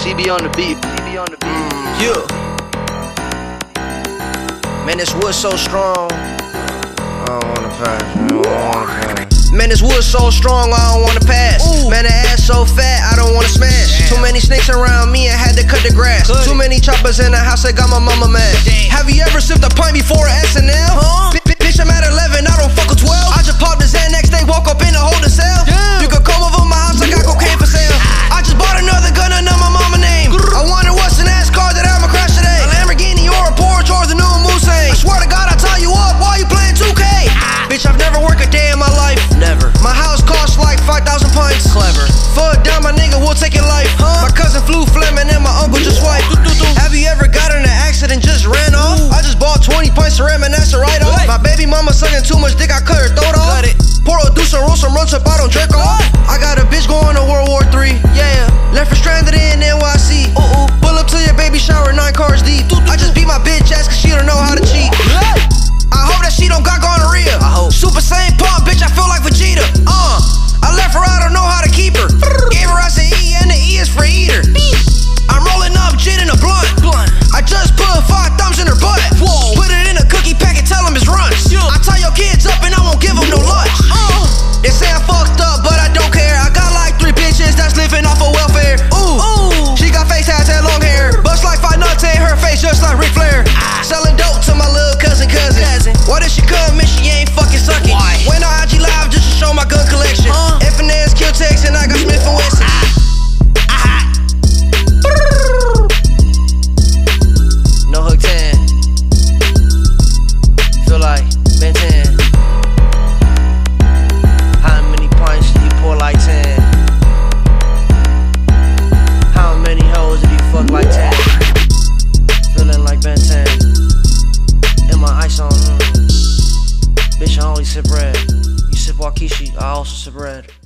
CB on the beat. Yeah. Man, this wood so strong. I don't wanna pass, man. This wood so strong, I don't wanna pass. Man, the ass so fat, I don't wanna smash. Too many snakes around me, I had to cut the grass. Too many choppers in the house, I got my mama mad. Have you ever sipped a pint before SNL? Bitch, I'm at 11, I don't fuck with 12. I just popped the Xanax, they woke up in the holding cell. You could come over my house, I got cocaine for sale. I just bought another gun under my mama name. I wonder what's the next car that I'ma crash today. A Lamborghini or a Porsche or the new Mustang. I swear to God, I tie you up while you playing 2K. Bitch, I've never worked a day in my life. Never. My house costs like 5,000 pints. Clever. Fuck down, my nigga, we'll take your life. My cousin flew Fleming and my uncle just swiped. Have you ever got in an accident, just ran off? I just bought 20 pints of ram and that's a write-off. My baby mama sucking too much dick, I cut her throat off. Pour a deuce and roll some runs up, I don't jerk off. I got a bitch going to World War III. Yeah. Left her stranded in NYC. Pull up to your baby shower, 9 cars deep. I just beat my bitch ass cause she don't know how to cheat. I hope that she don't got gonorrhea. Super Saiyan pump, bitch, I feel like Vegeta. I left her, I don't know how to keep her. Gave her us an E and the E is for eater. I'm rolling up gin in a blunt. I just put 5 thumbs in her butt. Put it in a cookie packet, tell them it's runch. I tie your kids up and I won't give them no lunch. They say I fucked up, but I don't care. I got like 3 bitches that's living off of welfare. Ooh, she got face tats and long hair. Bust like 5 nuts in her face just like Ric Flair. Selling dope to my little cousin. Why did she come and she ain't fucking sucking? When I IG live just to show my gun collection. Infinite kill text and I got Smith and Wesson. No hook 10. Feel like Ben 10. How many pints did you pour like 10? How many hoes did you fuck like 10? Feeling like Ben 10. And my ice on. Bitch, I only sip red. You sip Wakishi, I also sip red.